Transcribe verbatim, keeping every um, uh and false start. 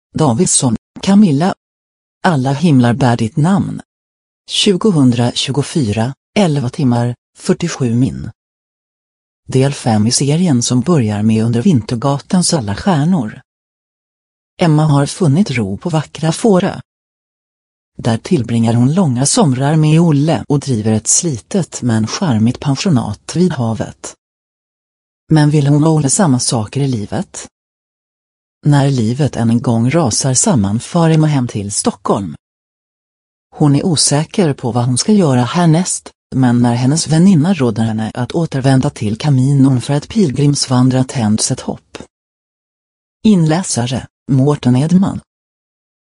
Davidsson, Camilla. Alla himlar bär ditt namn. tjugohundratjugofyra, elva timmar, fyrtiosju min. Del fem i serien som börjar med Under Vintergatans alla stjärnor. Emma har funnit ro på vackra Fårö. Där tillbringar hon långa somrar med Olle och driver ett slitet men charmigt pensionat vid havet. Men vill hon och Olle samma saker i livet? När livet än en gång rasar samman far Emma hem till Stockholm. Hon är osäker på vad hon ska göra härnäst, men när hennes väninna råder henne att återvända till Caminon för att pilgrimsvandra tänds ett hopp. Inläsare, Mårten Edman.